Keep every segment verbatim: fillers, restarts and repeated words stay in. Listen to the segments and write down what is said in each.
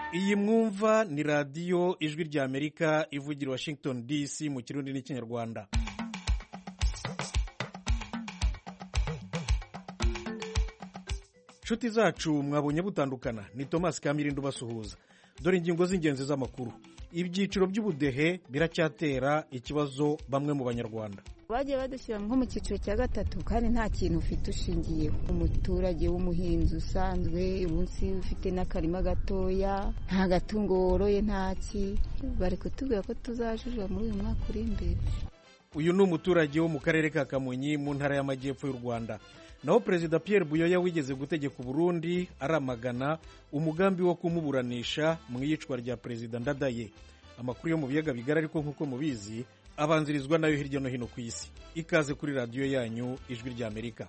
iyi mwumva ni radiyo ijwi rya amerika ivugira Washington D C mu kirundi n'ikinyarwanda. nshuti zacu mwabonye butandukana, ni Thomas Kamirindo basuhuza. Dore ingingo z'ingenzi z'amakuru. Ibyiciro by'ubudehe biracyatera ikibazo bamwe mu banyarwanda. Bagiye badushyira nko mu cyiciro cya gatatu kandi nta kintu ufite ushingiyeho. Umuturage w'umuhinzi usanzwe umunsi ufite n'akarima gatoya, nta gatungo woroye, ntaki, bari kutubwira ko tuzajijwa muri uyu mwaka uri imbere. Uyu ni umuturage wo mu karere ka Kamonyi mu ntara y'Amajyepfo y'u Rwanda. Naho Perezida Pierre Buyoya wigeze gutegeka Burundi aramagana umugambi wo kumuburanisha mu iyicwa rya Perezida Ndadaye. Amakuru yo mu biyaga bigari ariko nk'uko mubizi abanzirizwa nayo hirya no hino ku isi. Ikaze kuri radiyo yanyu ijwi rya Amerika.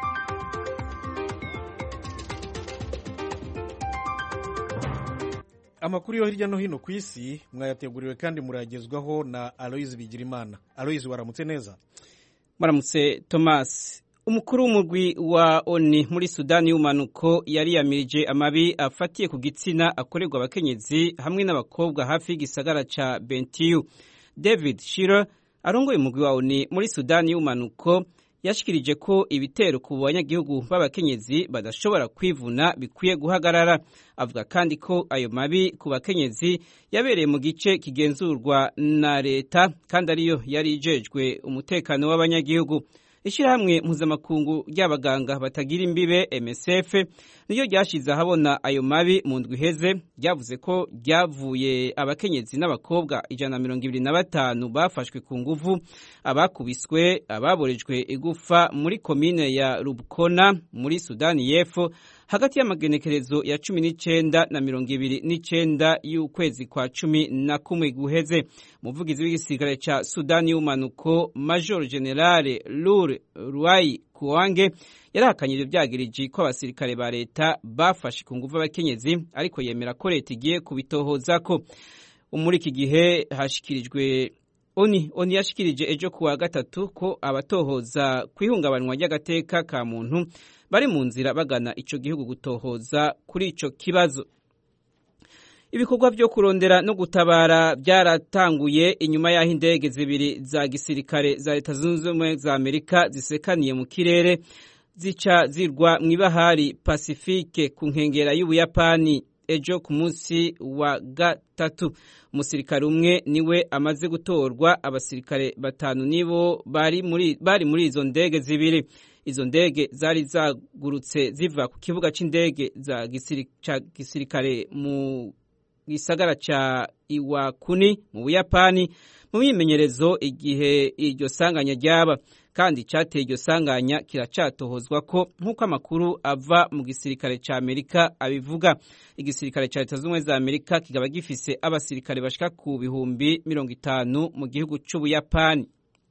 Amakuru yo hirya no hino ku isi mwayateguriwe kandi muragezwaho na Aloise Bigirimana. Aloise, waramutse neza? Maramutse Thomas. Umukuru w'umurwi wa O N U muri Sudani y'umanuko yari yamirije amabi afatiye ku gitsina akorerwa abakenyezi hamwe n'abakobwa hafi y'igisagara ca Bentiu. David Shira arongoye umurwi wa O N U muri Sudani y'umanuko yashikirije ko ibitero ku banyagihugu b'abakenyezi badashobora kwivuna bikwiye guhagarara. Avuga kandi ko ayo mabi ku bakenyezi yabereye mu gice kigenzurwa na leta kandi ariyo yari ijejwe umutekano w'abanyagihugu. Ishirahamwe mpuzamakungu ry'abaganga batagira imbibe M S F niyo ryashize ahabona ayo mabi mu ndwi iheze, ryavuze ko ryavuye abakenyezi n'abakobwa ijana na mirongo ibiri na batanu bafashwe ku nguvu, abakubiswe, ababorejwe igufa muri komine ya Rubkona muri Sudani y'Epfo hagati y'amagenekerezo ya cumi n'icenda na mirongo ibiri n'icenda y'ukwezi kwa cumi na kumwe guheze. Umuvugizi w'igisirikare ca Sudani y'umanuko Major General Lure Ruai Kuwange yarahakanye ibyo byagirije ko abasirikare ba leta bafashe ku nguvu abakenyezi, ariko yemera ko leta igiye kubitohozako. Muri iki gihe hashikirijwe Oni Oni yashikirije ejo kuwa gatatu ko abatohoza kwihungabanywa ry'agateka ka muntu bari mu nzira bagana ico gihugu gutohoza kuri ico kibazo. Ibikorwa byo kurondera no gutabara byaratanguye inyuma y'aho indege zibiri za gisirikare za Leta Zunze Ubumwe za Amerika zisekaniye mu kirere zica zirwa mw'ibahari Pacifique ku nkengera y'Ubuyapani ejo ku munsi wa gatatu. Umusirikare umwe niwe amaze gutorwa, abasirikare batanu nibo bari muri bari muri izo ndege zibiri. Izo ndege zari zagurutse ziva ku kibuga c'indege za gisirikare, gisirikare mu gisagara ca Iwakuni mu Buyapani mu myimenyerezo igihe iryo sanganya ryaba, kandi cateye iryo sanganya kiracatohozwa ko nk'uko amakuru ava mu gisirikare ca Amerika abivuga. Igisirikare ca Leta Zunze Ubumwe za Amerika kigaba gifise abasirikare bashika ku bihumbi mirongo itanu mu gihugu c'Ubuyapani.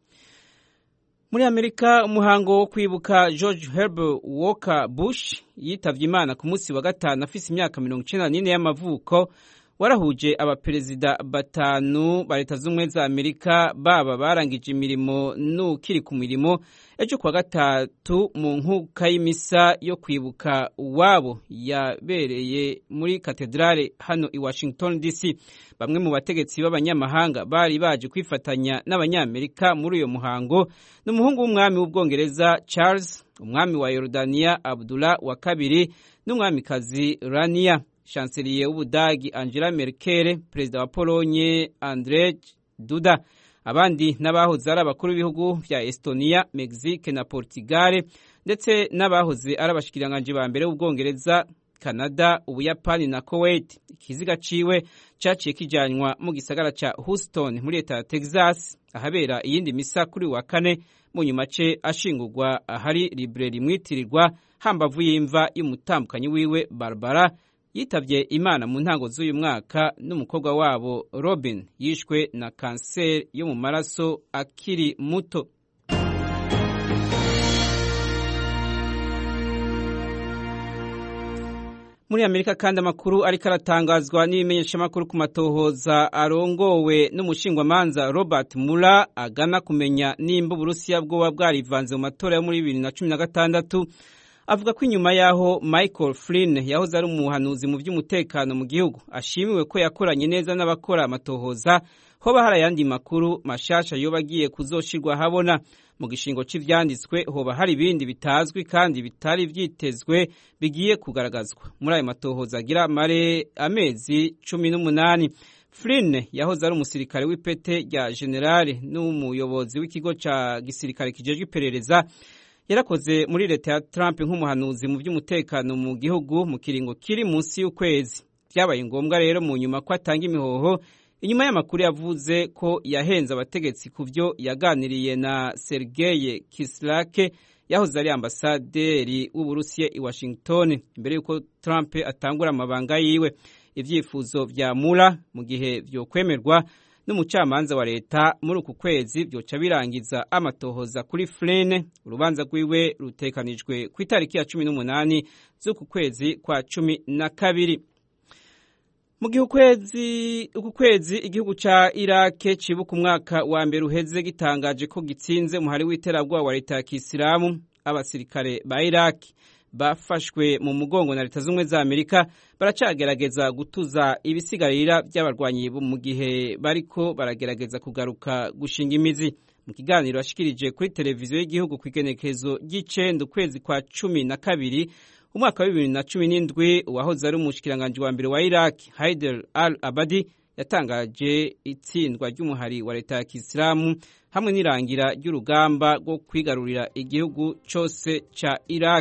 Muri Amerika, umuhango wo kwibuka George Herbert Walker Bush yitavye Imana ku munsi wa gatanu afise imyaka mirongo icenda n'ine y'amavuko warahuje abaperezida batanu ba Leta Zunze Ubumwe za Amerika, baba barangije imirimo n'ukiri ku mirimo, ejo kuwa gatatu mu nkuka y'imisa yo kwibuka uwabo yabereye muri katedrale hano i Washington D C. Bamwe mu bategetsi b'abanyamahanga bari baje kwifatanya n'abanyamerika muri uyo muhango n'umuhungu w'umwami w'Ubwongereza Charles, umwami wa Yordania Abdullah wa kabiri n'umwamikazi Rania, chancelier w'Ubudagi Angela Merkel, perezida wa Polonye Andrzej Duda. Abandi n'abahoze ari abakuru b'ibihugu vya Estonia, Mexique na Portugal, ndetse n'abahoze ari abashikiranganje ba mbere w'Ubwongereza, Canada, Ubuyapani na Kuwait. Ikiziga ciwe caciye kijanywa mu gisagara ca Houston muri leta ya Texas, ahabera iyindi misa kuri wa kane, mu nyuma ce ashingurwa ahari librairie mwitirirwa hambavu y'imva y'umutambukanyi wiwe Barbara yitavye Imana mu ntango z'uyu mwaka, n'umukobwa wabo Robin yishwe na kanseri yo mu maraso akiri muto. Muri Amerika kandi amakuru ariko aratangazwa n'ibimenyeshamakuru ku matohoza arongowe n'umushingwamanza Robert Mueller agana kumenya nimba Uburusiya bwoba bwarivanze mu matora yo muri bibiri na cumi na gatandatu avuga ko inyuma yaho Michael Flynn yahoze ari umuhanuzi mu by'umutekano mu gihugu ashimiwe ko yakoranye neza n'abakora amatohoza hoba hari ayandi makuru mashasha yoba agiye kuzoshirwa habona. Mu gishingo cy'ivyanditswe hoba hari ibindi bitazwi kandi bitari vyitezwe bigiye kugaragazwa muri ayo matohoza agira mare amezi cumi n'umunani. Flynn yahoze ari umusirikare w'ipete rya generale n'umuyobozi w'ikigo ca gisirikare kijejwe iperereza, yarakoze muri leta ya Trump nk'umuhanuzi mu by'umutekano mu gihugu mu kiringo kiri munsi y'ukwezi. Byabaye ngombwa rero mu nyuma ko atanga imihoho inyuma y'amakuru yavuze ko yahenze abategetsi ku byo yaganiriye na Sergei Kislyak yahoze ari ambasaderi w'Uburusiya i Washington imbere y'uko Trump atangura amabanga yiwe. Ivyifuzo vya Mueller mu gihe vyo kwemerwa n'umucamanza wa leta muri uku kwezi vyoca birangiza amatohoza kuri Flynn. Urubanza rwiwe rutekanijwe ku itariki ya cumi n'umunani z'uku kwezi kwa cumi na kabiri. Mu gihe ukwezi uku kwezi igihugu ca Iraq cibuka umwaka wa mbere uheze gitangaje ko gitsinze umuhari w'iterabwoba wa leta ya Kisilamu. Abasirikare ba Iraq bafashwe mu mugongo na leta z'umwe za Amerika baracagerageza gutuza ibisigarira by'abarwanyi mu gihe bariko baragerageza kugaruka gushinga imizi. Mu kiganiro ashikirije kuri televiziyo y'igihugu ku igenekezo ry'icenda ukwezi kwa cumi na kabiri umwaka wa bibiri na cumi n'indwi, uwahoze ari umushikiranganji wa mbere wa Iraq Haider al-Abadi yatangaje itsindwa ry'umuhari wa leta ya Kisilamu hamwe n'irangira ry'urugamba rwo kwigarurira igihugu cose ca Iraq.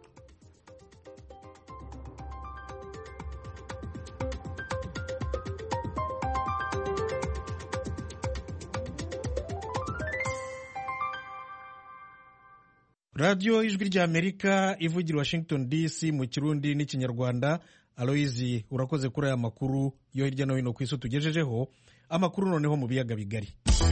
Radio Ijwi rya Amerika ivugira Washington D C mu Kirundi n'ikinyarwanda. Aloizi, urakoze kuri aya makuru yo hirya no hino ku isi tugejejeho. Amakuru noneho mu biyaga bigari.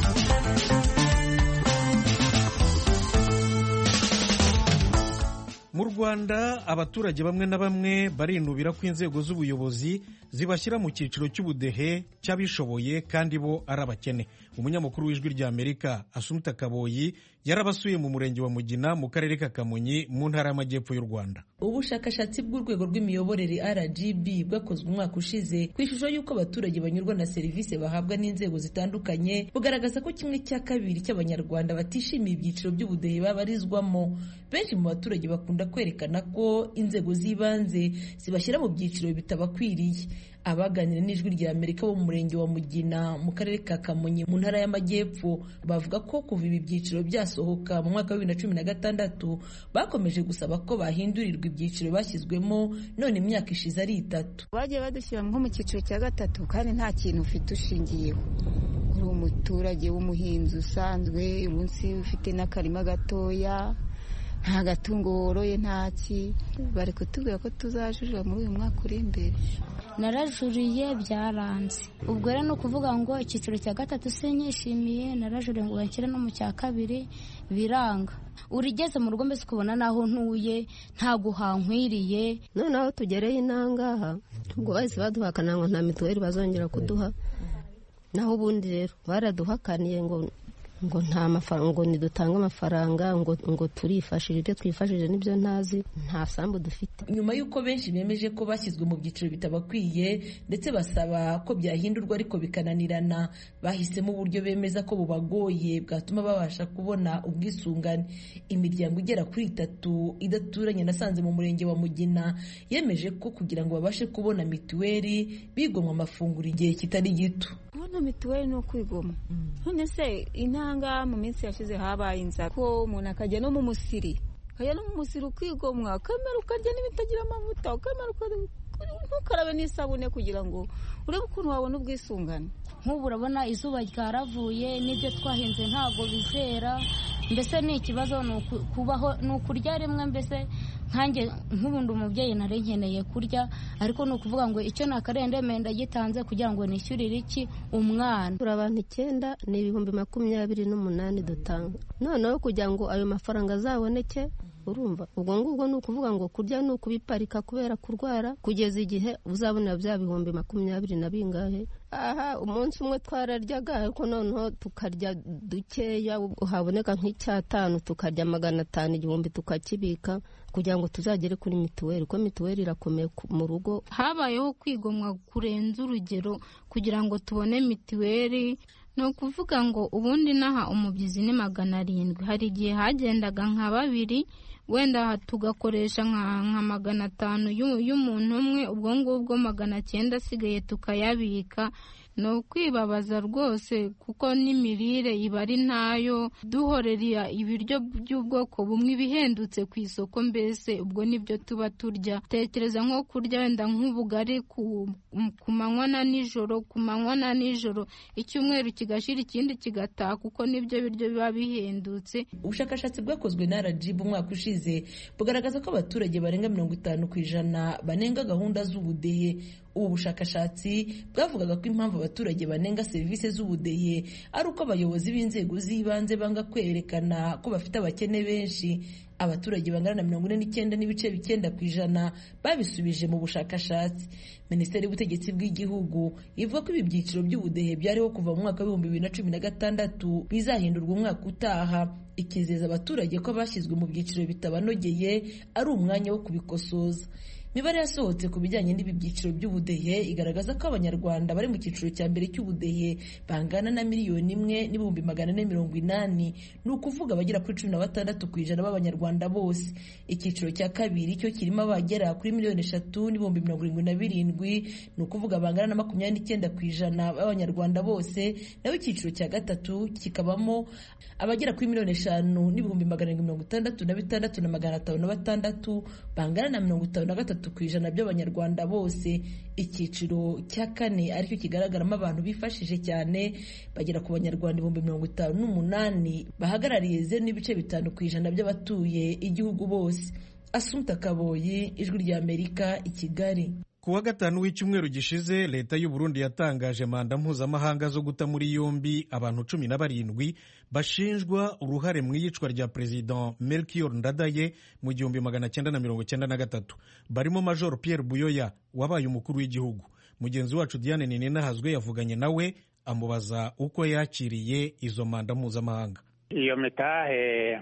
Mu Rwanda abaturage bamwe na bamwe barinubira ko inzego z'ubuyobozi zibashyira mu cyiciro cy'ubudehe cy'abishoboye kandi bo ari abakene. Umunyamakuru w'Ijwi rya Amerika Asumta Kaboyi yarabasuye mu murenge wa Mugina mu karere ka Kamonyi mu ntara y'Amajyepfo y'u Rwanda. Ubushakashatsi bw'urwego rw'imiyoborere R G B bwakozwe umwaka ushize ku ishusho y'uko abaturage banyurwa na serivisi bahabwa n'inzego zitandukanye bugaragaza ko kimwe cya kabiri cy'abanyarwanda batishimiye ibyiciro by'ubudehe babarizwamo. Benshi mu baturage bakunda kwerekana ko inzego z'ibanze zibashyira mu byiciro bitabakwiriye. Abaganira n'Ijwi rya Amerika bo mu murenge wa Mugina mu karere ka Kamonyi mu ntara y'Amajyepfo bavuga ko kuva ibi byiciro byasohoka mu mwaka wa bibiri na cumi na gatandatu bakomeje gusaba ko bahindurirwa ibyiciro bashyizwemo, none imyaka ishize ari itatu. Bagiye badushyira nko mu cyiciro cya gatatu kandi nta kintu ufite ushingiyeho. Uri umuturage w'umuhinzi usanzwe, umunsi ufite n'akarima gatoya, nta gatungo woroye, ntaki. Bari kutubwira ko tuzajurira muri uyu mwaka uri imbere. Narajuriye byaranze. Ubwo rero no kuvuga ngo icyiciro cya gatatu sinyishimiye, narajuriye ngo bakire no mu cya kabiri biranga. Urigeze mu rugo mbese ukubona naho ntuye nta guhankwiriye. None aho tugereye inangaha ubwo bahise baduhakana ngo nta mituweli bazongera kuduha. Naho ubundi rero baraduhakaniye ngo ngo nta mafaranga, ngo nidutanga amafaranga, ngo ngo turifashije ibyo twifashije nibyo ntazi, nta sambu dufite. Nyuma y'uko benshi bemeje ko bashyizwe mu byiciro bitabakwiye ndetse basaba ko byahindurwa ariko bikananirana, bahisemo uburyo bemeza ko bubagoye bwatuma babasha kubona ubwisungane. Imiryango igera kuri itatu idaturanye nasanze mu murenge wa Mugina yemeje ko kugira ngo babashe kubona mituweli bigomwa amafunguro igihe kitari gito. Kubona mituweli no kwigoma. None se intanga mu minsi yashize habaye inzara ko umuntu akajya no mu musiri, akajya no mu musiri ukigomwa, akamera ukarya n'ibitagira amavuta, ukamera ntukarabe n'isabune kugira ngo urebe ukuntu wabona ubwisungane. Nk'ubu urabona izuba ryaravuye n'ibyo twahinze ntabwo bizera, mbese ni ikibazo kubaho ni ukurya rimwe. Mbese nkanjye nk'ubundi umubyeyi nari nkeneye kurya, ariko ni ukuvuga ngo icyo nakarende menda gitanze kugira ngo nishyurire iki umwana. Turi abantu icyenda ni ibihumbi makumyabiri n'umunani dutanga, noneho kugira ngo ayo mafaranga azaboneke urumva ubwo ngubwo ni ukuvuga ngo kurya ni ukubiparika kubera kurwara kugeza igihe uzabona bya bihumbi makumyabiri na bingahe. aha umunsi umwe twararyaga ariko noneho tukarya dukeya haboneka nk'icyatanu tukarya magana atanu igihumbi tukakibika kugira ngo tuzagere kuri mituweli ko mituweli irakomeye mu rugo. Habayeho kwigomwa kurenza urugero kugira ngo tubone mituweli. Ni ukuvuga ngo ubundi naha umubyizi ni magana arindwi, hari igihe hagendaga nka babiri wenda tugakoresha nka magana atanu y'umuntu umwe, ubwo ngubwo magana cyenda asigaye tukayabika. Ni ukwibabaza rwose kuko n'imirire iba ari ntayo, duhorera ibiryo by'ubwoko bumwe ibihendutse ku isoko, mbese ubwo nibyo tuba turya. Tekereza nko kurya wenda nk'ubugari ku manywa na nijoro, ku manywa na nijoro, icyumweru kigashira ikindi kigataha kuko nibyo biryo biba bihendutse. Ubushakashatsi bwakozwe na R G B umwaka ushize bugaragaza ko abaturage barenga mirongo itanu ku ijana banenga gahunda z'ubudehe. Ubu bushakashatsi bwavugaga ko impamvu abaturage banenga serivisi z'ubudehe ari uko abayobozi b'inzego z'ibanze banga kwerekana ko bafite abakene benshi. Abaturage bangana na mirongo ine n'icyenda n'ibice bicyenda ku ijana babisubije mu bushakashatsi. Minisiteri y'Ubutegetsi bw'Igihugu ivuga ko ibi byiciro by'ubudehe byariho kuva mu mwaka w'ibihumbi bibiri na cumi na gatandatu bizahindurwa umwaka utaha, ikizeza abaturage ko bashyizwe mu byiciro bitabanogeye ari umwanya wo kubikosoza. Imibare yasohotse ku bijyanye n'ibi byiciro by'ubudehe igaragaza ko abanyarwanda bari mu cyiciro cya mbere cy'ubudehe bangana na miliyoni imwe n'ibihumbi magana ane mirongo inani, ni ukuvuga abagera kuri cumi na batandatu ku ijana b'abanyarwanda bose. Icyiciro cya kabiri cyo kirimo abagera kuri miliyoni eshatu n'ibihumbi mirongo irindwi na birindwi, ni ukuvuga bangana na makumyabiri n'icyenda ku ijana b'abanyarwanda bose. Naho icyiciro cya gatatu kikabamo abagera kuri miliyoni eshanu n'ibihumbi magana arindwi mirongo itandatu na bitandatu na magana atanu na batandatu, bangana na mirongo itanu na gatatu ku ijana by'abanyarwanda bose. Icyiciro cya kane aricyo kigaragaramo abantu bifashije cyane bagera ku banyarwanda ibihumbi mirongo itanu n'umunani, bahagarariye zeru n'ibice bitanu ku ijana by'abatuye igihugu bose. Assumpta Kaboyi, Ijwi ry'Amerika, i Kigali. Ku wa gatanu w'icyumweru gishize leta y'u Burundi yatangaje manda mpuzamahanga zo guta muri yombi abantu cumi na barindwi bashinjwa uruhare mu iyicwa rya Perezida Melchior Ndadaye mu gihumbi magana cyenda na mirongo cyenda na gatatu, barimo Major Pierre Buyoya wabaye umukuru w'igihugu. Mugenzi wacu Diane Ninahazwe yavuganye nawe amubaza uko yakiriye izo manda mpuzamahanga. Iyo mitahe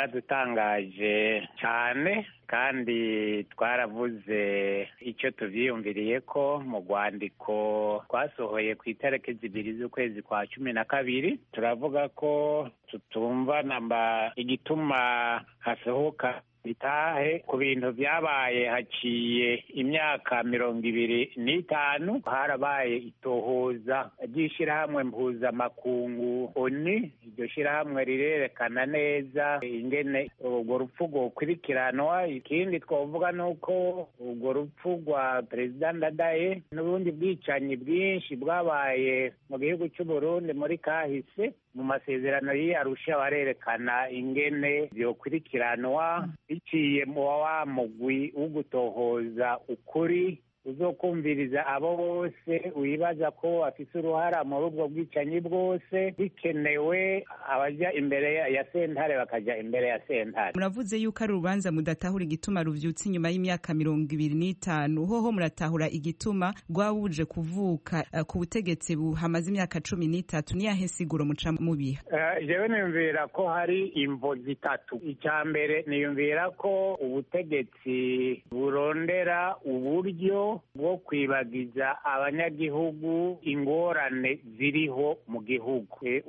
yaradutangaje cyane kandi twaravuze icyo tuvyiyumviriye ko mu rwandiko twasohoye ku itariki zibiri z'ukwezi kwa cumi na kabiri. Turavuga ko tutumva namba igituma hasohoka itahe ku bintu byabaye haciye imyaka mirongo ibiri n'itanu. Harabaye itohoza ry'ishyirahamwe mpuzamakungu oni. Iryo shyirahamwe rirerekana neza ingene urwo rupfu rwokurikiranwa. Ikindi twavuga ni uko urwo rupfu rwa Perezida Ndadaye n'ubundi bwicanyi bwinshi bwabaye mu gihugu cy'u Burundi muri kahise, mu masezerano y'Arusha barerekana ingene vyokurikiranwa biciye mu wa mugwi wo gutohoza ukuri uzokumviriza abo bose wibaza ko afise uruhara muri ubwo bwicanyi bwose, bikenewe abaja imbere ya sentare bakaja imbere ya sentare. Muravuze yuko ari urubanza mudatahura igituma ruvyutse inyuma y'imyaka mirongo ibiri n'itanu, hoho muratahura igituma rwabuje kuvuka uh, ku butegetsi buhamaze imyaka cumi n'itatu. Ni yahe siguro muca mubiha? Uh, jewe niyumvira ko hari imvo zitatu. Icya mbere niyumvira ko ubutegetsi burondera uburyo bwo kwibagiza abanyagihugu ingorane ziriho mu gihugu, e,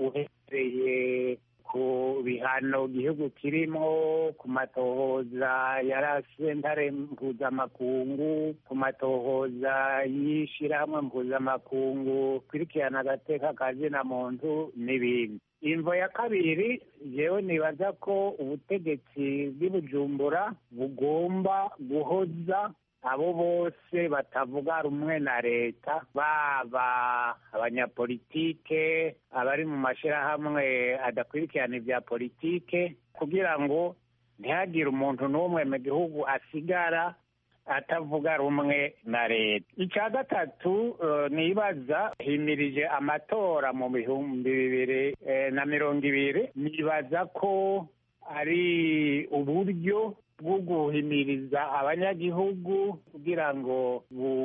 uhereye ku bihano igihugu kirimo, ku matohoza ya sentare mpuzamakungu, ku matohoza y'ishyirahamwe mpuzamakungu kurikirana agateka ka zina muntu n'ibindi. Imvo ya kabiri, jewe nibaza ko ubutegetsi bw'i Bujumbura bugomba guhoza abo bose batavuga rumwe na leta, baba abanyapolitike, abari mu mashirahamwe adakurikirana ibya politike, kugira ngo ntihagire umuntu n'umwe mu gihugu asigara atavuga rumwe na leta. Icya gatatu, uh, nibaza himirije amatora mu bihumbi bibiri eh, na mirongo ibiri. Nibaza ko ari uburyo bwo guhimiriza abanyagihugu kugira ngo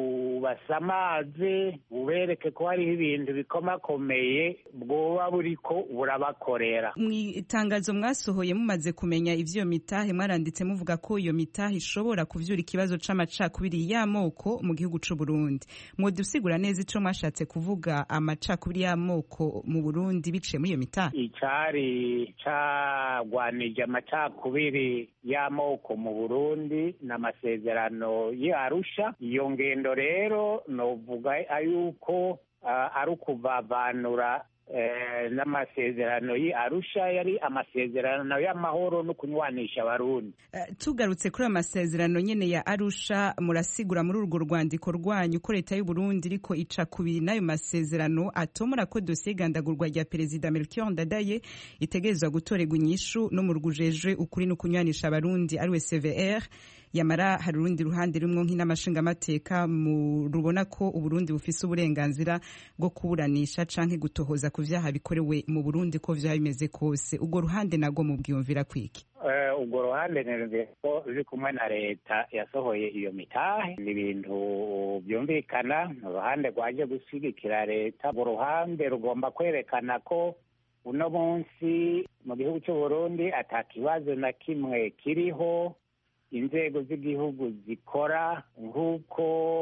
bubasamaze bubereke ko hariho ibintu bikomakomeye bwoba buriko burabakorera. Mu itangazo mwasohoye mumaze kumenya ivyo mitahe mwaranditse muvuga ko iyo mitahe ishobora kuvyura ikibazo c'amacakubiri y'amoko mu gihugu c'u Burundi. Mwodusigura neza ico mwashatse kuvuga amacakubiri y'amoko mu Burundi biciye muri iyo mitahe? Icari cagwanije amacakubiri y'amoko mu Burundi n'amasezerano y'Arusha. Iyo ngendo rero novuga ayuko uh, ari ukuvavanura Eh, n'amasezerano y'Arusha yari amasezerano y'amahoro no kunywanisha abarundi. Uh, tugarutse kuri amasezerano nyene ya Arusha, murasigura muri urwo rwandiko rwanyu ko leta y'u Burundi iriko ica kubiri nayo masezerano atomora ko dosiye igandagurwa rya perezida Melchior Ndadaye itegerezwa gutorerwa inyishu no mu rwujejwe ukuri no kunywanisha abarundi ariwe C V R. Yamara hari urundi ruhande rumwe nk'inamashinga amateka mu rubona ko Uburundi bufise uburenganzira bwo kuburanisha canke gutohoza ku vyaha bikorewe mu Burundi ko vyaha bimeze kose. Ubwo ruhande nago mubwiyumvira kwiki? Uh, ubwo ruhande nereze ko ruri kumwe na leta yasohoye iyo mitahe ni ibintu byumvikana. Uruhande rwaje gushigikira leta, ubwo ruhande rugomba kwerekana ko uno munsi mu gihugu cy'u Burundi atakibazo na kimwe kiriho, inzego z'igihugu zikora nk'uko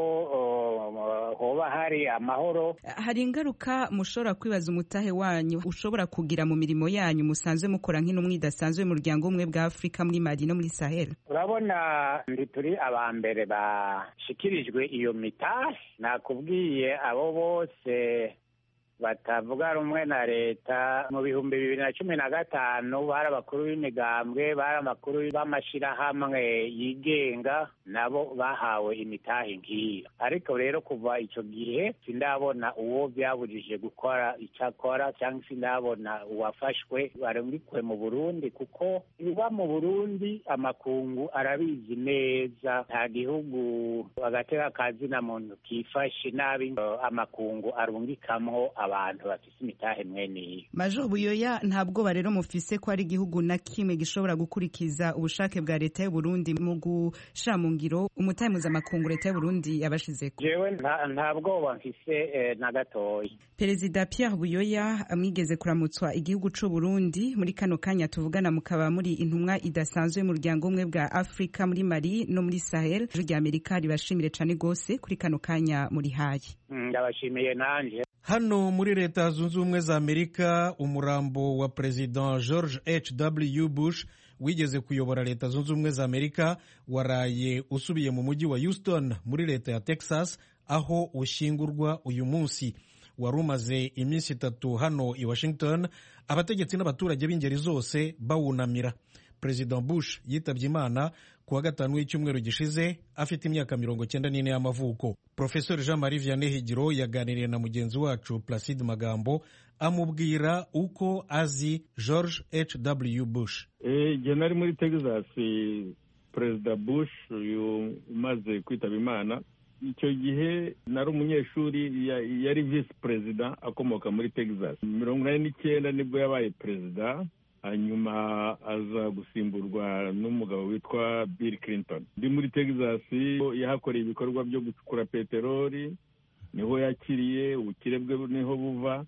uh, hoba hari amahoro. Hari ingaruka mushobora kwibaza umutahe wanyu ushobora kugira mu mirimo yanyu musanzwe mukora nk'intumwa idasanzwe mu muryango umwe bwa Afrika muri Mali no muri Sahel? Urabona ndi turi abambere bashikirijwe iyo mitahe. Nakubwiye abo bose batavuga rumwe na leta mu bihumbi bibiri na cumi na gatanu bari abakuru b'imigambwe, bari amakuru b'amashirahamwe yigenga, nabo bahawe imitahe nk'iyo. Ariko rero kuva ico gihe sindabona uwo byabujije gukora icyo akora, cyangwa sindabona uwafashwe barungikwe mu Burundi, kuko ibiba mu Burundi amakungu arabizi neza. Nta gihugu agateka kazina muntu kifashe nabi amakungu arungikamwo abantu bafise imitahe mwene iyo. Major Buyoya, ntabwo barero mufise ko ari igihugu na kimwe gishobora gukurikiza ubushake bwa leta y'u Burundi mu gushira mu ngiro umutahe mpuzamakungu leta y'u Burundi yabashizeko? Jewe ntabwo mfise eh, na gatoya. Perezida Pierre Buyoya amwigeze kuramutswa igihugu c'u Burundi. Muri kano kanya tuvugana mukaba muri intumwa idasanzwe mu muryango umwe bwa Afrika muri Mali no muri Sahel. Rya Amerika ribashimire cane gose kuri kano kanya muri hayi. Ndabashimiye nanje. Hano muri Leta Zunze Ubumwe za Amerika, umurambo wa President George H W Bush wigeze kuyobora Leta Zunze Ubumwe za Amerika waraye usubiye mu mujyi wa Houston muri leta ya Texas, aho ushyingurwa uyu munsi. Wari umaze iminsi itatu hano i Washington, abategetsi n'abaturage b'ingeri zose bawunamira. President Bush yitabye Imana kuwa gatanu w'icyumweru gishize afite imyaka mirongo cyenda n'ine y'amavuko. Professor Jean Marie Vianney Higiro yaganiriye na mugenzi wacu Placide Magambo amubwira uko azi George H W Bush. Eh, je nari muri Texas, President Bush uyu umaze kwitaba Imana. Icyo gihe nari umunyeshuri, yari vice president akomoka muri Texas. mirongo inani n'icyenda nibwo yabaye president, hanyuma aza gusimburwa n'umugabo witwa Bill Clinton. Ndi muri Texas, yahakoreye ibikorwa byo gucukura peteroli, niho yakiriye, ubukire bwe niho buva.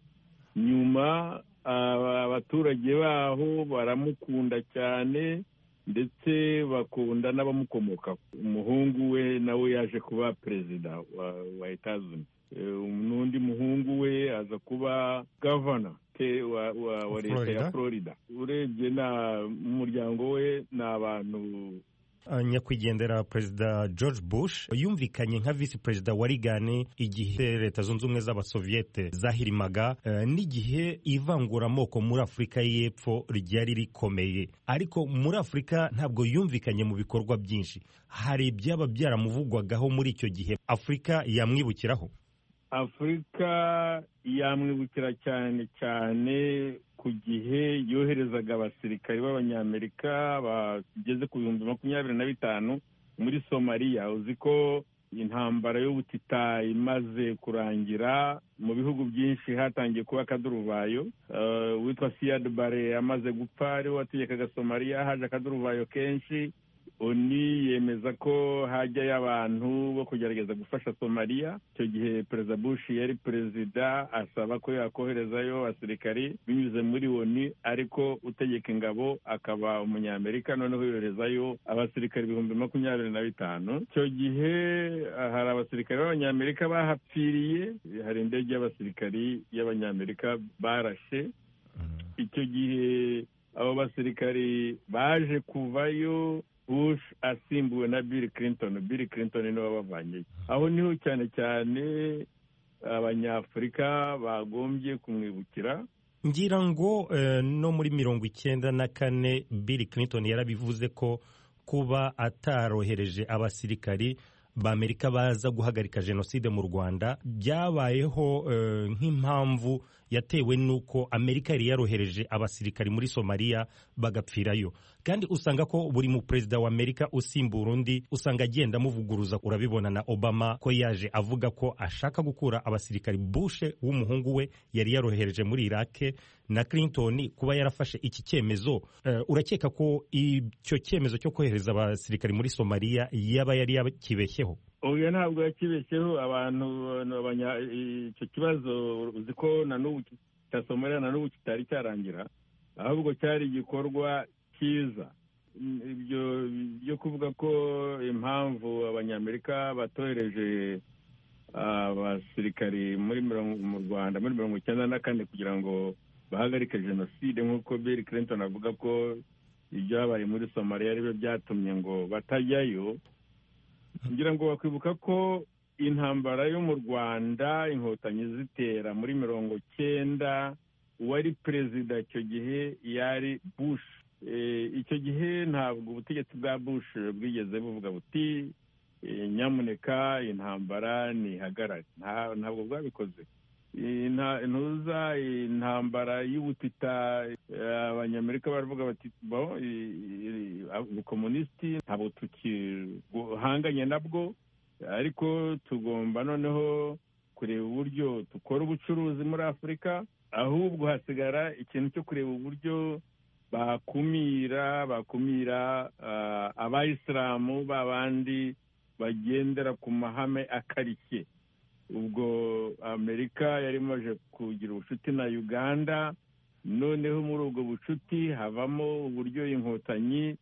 Nyuma abaturage baho baramukunda cyane ndetse bakunda n'abamukomoka. Umuhungu we nawe yaje kuba perezida wa, wa Etazuni. N'undi muhungu we aza kuba governor wa, wa, wa leta ya Florida. Urebye na umuryango we n'abantu. Nyakwigendera Perezida George Bush yumvikanye nka Vice Perezida wa Reagan igihe Leta Zunze Ubumwe z'Abasoviete zahirimaga, uh, n'igihe ivangura amoko muri Afurika y'Epfo ryari rikomeye. Ariko muri Afurika ntabwo yumvikanye mu bikorwa byinshi. Hari ibyaba byaramuvugwagaho muri icyo gihe Afurika yamwibukiraho? Afurika yamwibukira cyane cyane ku gihe yoherezaga abasirikari b'Abanyamerika bageze ku bihumbi makumyabiri na bitanu muri Somalia. Uzi ko intambara y'ubutita imaze kurangira, mu bihugu byinshi hatangiye kuba akaduruvayo. Uh, witwa Siad Barre amaze gupfa, ariwe wategekaga Somalia, haje akaduruvayo kenshi. oni yemeza ko hajyayo abantu bo kugerageza gufasha Somalia. Icyo gihe perezida Bush yari perezida, asaba ko yakoherezayo abasirikari binyuze muri oni, ariko utegeka ingabo akaba umunyamerika, noneho yoherezayo abasirikari ibihumbi makumyabiri na bitanu. Icyo gihe hari abasirikari b'abanyamerika bahapfiriye, hari indege y'abasirikari y'abanyamerika barashe. Icyo gihe abo basirikari baje kuvayo, Bush asimbuwe na Bill Clinton. Bill Clinton niwe wabavanyeyo. Aho niho cyane cyane abanyafurika bagombye kumwibukira. Ngira ngo eh, no muri mirongo icyenda na kane Bill Clinton yarabivuze ko kuba atarohereje abasirikari b'Amerika baza guhagarika jenoside mu Rwanda byabayeho uh, nk'impamvu yatewe nuko Amerika yari yarohereje abasirikari muri Somalia bagapfirayo. Kandi usanga ko buri mu perezida wa Amerika usimbura undi usanga agenda muvuguruza. Urabibona na Obama ko yaje avuga ko ashaka gukura abasirikari. Bush w'umuhungu we yari yarohereje muri Iraq, na Clinton kuba yarafashe iki cyemezo. Uh, urakeka ko icyo cyemezo cyo kohereza abasirikari muri Somalia yaba yari yakibeshyeho? Oya, ntabwo yakibeshyeho. Abantu abanya icyo kibazo uzi ko na n'ubu cya Somalia na n'ubu kitari cyarangira, ahubwo cyari igikorwa cyiza. Ibyo byo kuvuga ko impamvu abanyamerika batohereje abasirikari muri mu Rwanda muri mirongo icyenda na kane kugira ngo bahagarike jenoside, nk'uko Bill Clinton avuga ko ibyabaye muri Somalia ari byo byatumye ngo batajyayo. Ngira ngo bakwibuka ko intambara yo mu Rwanda inkotanyi zitera muri mirongo cyenda, uwari perezida icyo gihe yari Bush. E, icyo gihe ntabwo ubutegetsi bwa Bush bwigeze buvuga buti e, nyamuneka intambara nihagarare. Ntabwo bwabikoze. Ntuza intambara y'ubutita, abanyamerika baravuga bati bo ubukomunisiti ntabwo tukihanganye nabwo, ariko tugomba noneho kureba uburyo dukora ubucuruzi muri Afurika. Ahubwo hasigara ikintu cyo kureba uburyo bakumira bakumira uh, abayisilamu babandi bagendera ku mahame akarishye. Ubwo Amerika yari imaze kugira ubucuti na Uganda, noneho muri ubwo bucuti havamo uburyo inkotanyi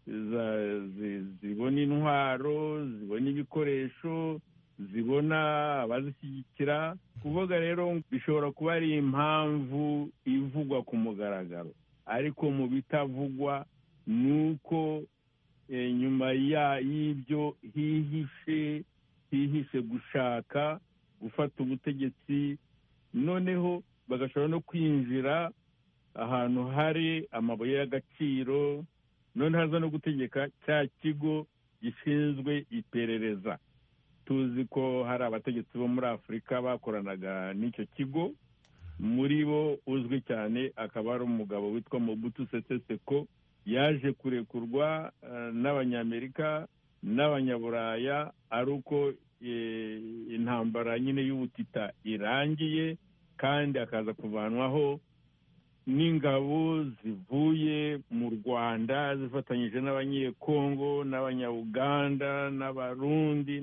zibona intwaro, zibona ibikoresho, zibona abazishyigikira. Kuvuga rero bishobora kuba ari impamvu ivugwa ku mugaragaro, ariko mu bitavugwa nuko e, nyuma y'ibyo hihishe hihishe gushaka gufata ubutegetsi, noneho bagashobora no kwinjira ahantu hari amabuye y'agaciro, none haza no gutegeka cya kigo gishinzwe iperereza. Tuzi ko hari abategetsi bo muri Afurika bakoranaga n'icyo kigo, muri bo uzwi cyane akaba ari umugabo witwa Mobutu Sese Seko, yaje kurekurwa uh, n'abanyamerika n'abanyaburaya ari uko e, intambara nyine y'ubutita irangiye, kandi akaza kuvanwaho n'ingabo zivuye mu Rwanda zifatanyije n'abanyekongo n'abanyauganda n'abarundi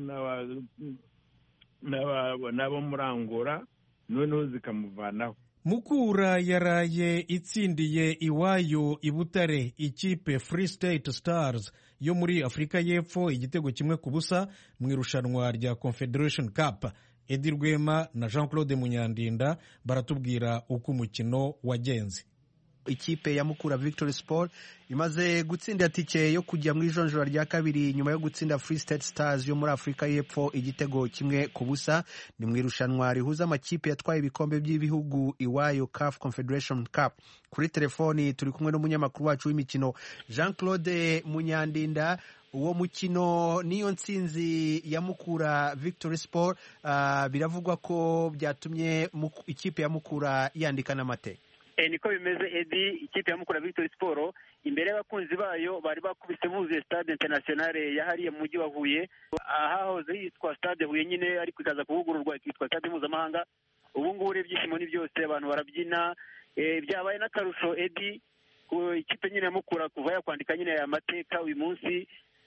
n'abo muri Angola, noneho zikamuvanaho. Mukura yaraye itsindiye iwayo i Butare ikipe Free State Stars yo muri Afurika y'Epfo igitego kimwe ku busa mu irushanwa rya Confederation Cup. Edi Rwema na Jean Claude Munyandinda baratubwira uko umukino wagenze. Ikipe ya Mukura Victory Sport imaze gutsinda tike yo kujya mu ijonjora rya kabiri nyuma yo gutsinda Free State Stars yo muri Afurika y'Epfo igitego kimwe ku busa. Ni mu irushanwa rihuza amakipe yatwaye ibikombe by'ibihugu iwayo C A F Confederation Cup. Kuri telefoni turi kumwe n'umunyamakuru wacu w'imikino Jean Claude Munyandinda. Uwo mukino niyo ntsinzi ya Mukura Victory Sport, uh, biravugwa ko byatumye ikipe ya Mukura yandika n'amateka. E, niko bimeze Edi. Ikipe ya Mukura Victory Sport imbere y'abakunzi bayo bari bakubise buzuye Stade Internationale yahariye mu mujyi wa Huye, ahahoze yitwa Stade Huye nyine, ariko ikaza kuvugururwa ikitwa Stade Mpuzamahanga. Ubu ngubu ibyishimo ni byose, abantu barabyina. E, byabaye n'akarusho Edi ku ikipe nyine ya Mukura kuva yakwandika nyine aya mateka uyu munsi.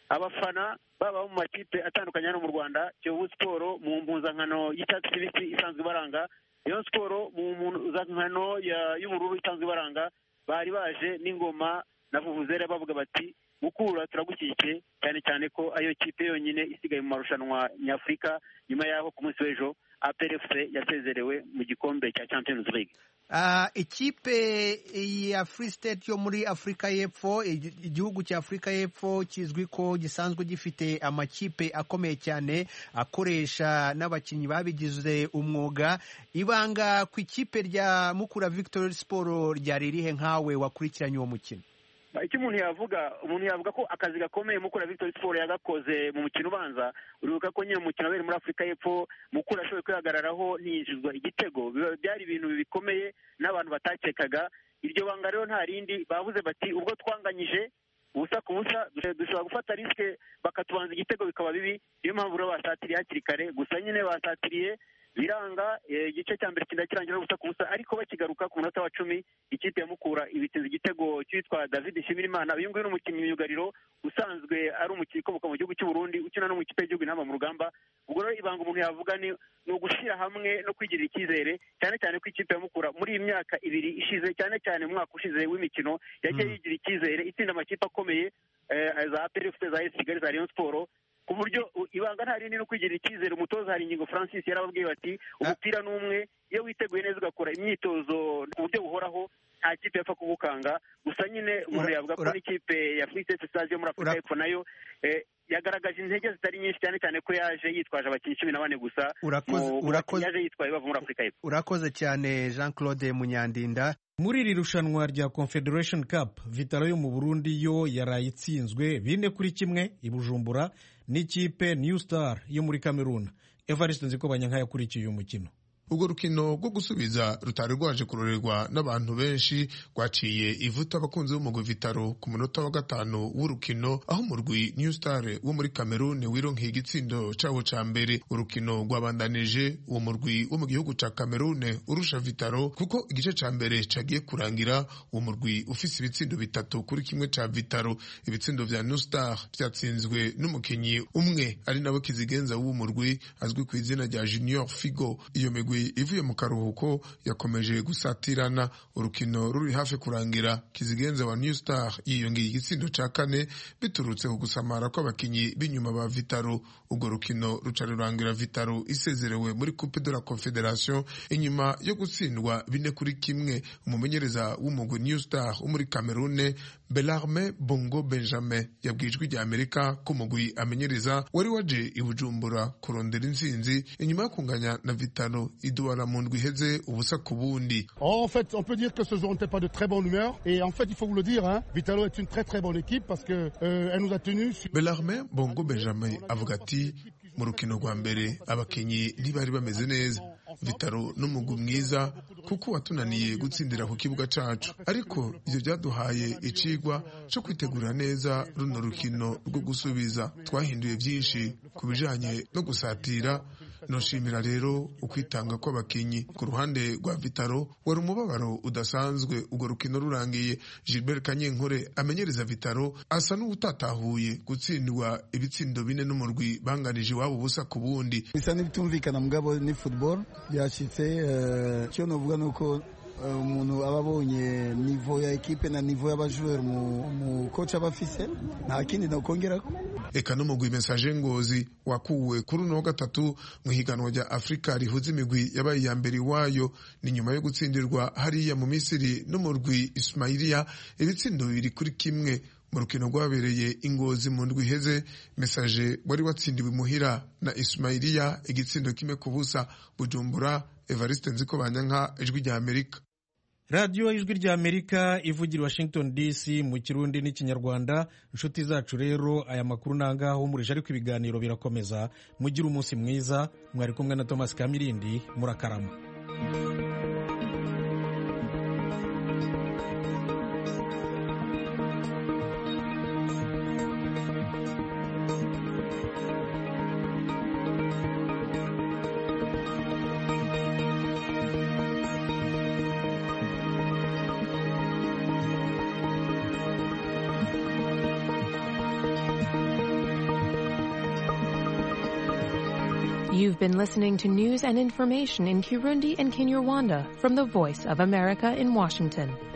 abafana baba mu makipe atandukanye hano mu Rwanda, Kiyovu Sport mu mpuzankano y'icyatsi kibisi isanzwe ibaranga, Rayon Sport mu mpuzankano y'ubururu isanzwe ibaranga, bari baje n'ingoma na vuvuzera bavuga bati Mukura turagushyigikiye, cyane cyane ko ayo kipe yonyine isigaye mu marushanwa nyafurika nyuma yaho ku munsi w'ejo A P R F C yasezerewe mu gikombe cya Champions League. Uh, ikipe ya Free State yo muri Afurika y'Epfo, igihugu cya Afurika y'Epfo kizwi ko gisanzwe gifite amakipe akomeye cyane akoresha n'abakinnyi babigize umwuga. Ibanga ku ikipe rya Mukura Victory Sport ryari rihe nkawe wakurikiranye uwo mukino? Icyo umuntu yavuga umuntu yavuga ko akazi gakomeye Mukura Victory Sport yagakoze mu mukino ubanza. Uribuka ko nyine umukino wari muri Afurika y'Epfo Mukura ashoboye kwihagararaho ntiyinjizwa igitego, byari ibintu bikomeye n'abantu batakekaga. Iryo banga rero nta rindi, bavuze bati ubwo twanganyije ubusa ku busa dushobora gufata risike bakatubanza igitego bikaba bibi, niyo mpamvu rero basatiriye hakiri kare. Gusa nyine basatiriye biranga, igice cya mbere kinda kirangira ubusa ku busa, ariko bakigaruka ku munota wa cumi ikipe ya Mukura ibitsinze igitego cyitwa David Shimirimana. Uyu nguyu ni umukinnyi myugariro usanzwe ari umukinnyi ukomoka mu gihugu cy'u Burundi ukina no mu ikipe y'igihugu Intamba mu Rugamba. Ubwo rero ibanga umuntu yavuga ni ni ugushyira hamwe no kwigirira icyizere, cyane cyane ko ikipe ya Mukura muri iyi myaka ibiri ishize, cyane cyane mu mwaka ushize w'imikino yagiye yigira icyizere itsinda amakipe akomeye za A P R F C, za A S Kigali, za Rayon Sport, ku buryo ibanga nta rindi no kwigirira icyizere. Umutoza Haringingo Francis yarababwiye bati umupira n'umwe, iyo witeguye neza ugakora imyitozo ku buryo buhoraho nta kipe yapfa kugukanga. Gusa nyine umuntu yavuga ko n'ikipe ya Free State Stars yo muri Afurika y'Epfo nayo yagaragaje intege zitari nyinshi, cyane cyane ko yaje yitwaje abakinnyi cumi na bane gusa. Yaje yitwaye bava muri Afurika y'Epfo. Urakoze cyane Jean Claude Munyandinda. Muri iri rushanwa rya Confederation Cup, Vitalo yo mu Burundi yo yaraye itsinzwe bine kuri kimwe i Bujumbura n'ikipe New Star yo muri Cameroon. Evariste Nzikobanya yakurikiye uyu mukino. Ubwo rukino rwo gusubiza rutari rwaje kurorerwa n'abantu benshi rwaciye ivuta abakunzi b'umugwi Vitalo ku munota wa gatanu w'urukino, aho umurwi New Star wo muri Cameroon wironkeye igitsindo cawo ca mbere. Urukino rwabandanije uwo murwi wo mu gihugu ca Cameroon urusha Vitalo, kuko igice ca mbere cagiye kurangira uwo murwi ufise ibitsindo bitatu kuri kimwe ca Vitalo. Ibitsindo vya New Star vyatsinzwe n'umukinyi umwe ari nawe kizigenza w'uwo murwi azwi ku izina rya Junior Figo. Iyo migwi ivuye mu karuhuko yakomeje gusatirana. Urukino ruri hafi kurangira, kizigenza wa New Star yiyongeye igitsindo ca kane biturutse ku gusamara kw'abakinyi b'inyuma ba Vitalo. Ubwo rukino ruca rurangira Vitalo isezerewe muri Coupe de la Confederation inyuma yo gutsindwa bine kuri kimwe. Umumenyereza w'umugwi New Star wo muri Cameroon, Belarme Bongo Benjamin, yabwijwe rya Amerika ko umugwi amenyereza wari waje i Bujumbura kurondera intsinzi inyuma yo kunganya na Vitalo idwara mu ndwi iheze ubusa ku bundi. En fait, on peut dire que ce jour n'était pas de très bonne humeur, et en fait, il faut vous le dire, hein, Vitalo est une très très bonne équipe parce que euh, elle nous a tenus sur... Belarme Bongo Benjamin avuga ati mu rukino rwa mbere abakinyi ntibari bameze neza. Vitalo n'umugwi mwiza kuko watunaniye gutsindira ku kibuga cacu, ariko ivyo byaduhaye icigwa cyo kwitegura neza runo rukino rwo gusubiza. Twahinduye byinshi ku bijanye no gusatira. Noshimira rero ukwitanga kw'abakinyi. Ku ruhande rwa Vitalo wari umubabaro udasanzwe ubwo rukino rurangiye. Gilbert Kanyenkore amenyereza Vitalo asa n'utatahuye gutsindwa ibitsindo bine n'umurwi banganije iwabo ubusa ku bundi. Bisa n'ibitumvikana mugabo ni football byashitse. Cyo novuga nuko umuntu aba abonye nivo ya ekipe na nivo y'abajoueur mu coach abafise, nta kindi nokongerako. Eka n'umugwi Message Ngozi wakuwe kuri uno wa gatatu mu higanwa rya Afrika rihuza imigwi yabaye ya mbere wayo, ni nyuma yo gutsindirwa hariya mu Misiri n'umurwi Ismailia ibitsindo bibiri kuri kimwe mu rukino rwabereye Ingozi mu ndwi iheze. Message wari watsindiwe muhira na Ismailia igitsindo kimwe ku busa. Bujumbura, Evariste Nzikobanya, Ijwi rya Amerika. Radio Ijwi rya Amerika ivugira Washington D C mu Kirundi n'Ikinyarwanda. Inshuti zacu rero aya makuru nangaho murije, ariko ibiganiro birakomeza. Mugira umunsi mwiza. Mwari kumwe na Thomas Kamirindi. Murakarama. You've been listening to news and information in Kirundi and Kinyarwanda from the Voice of America in Washington.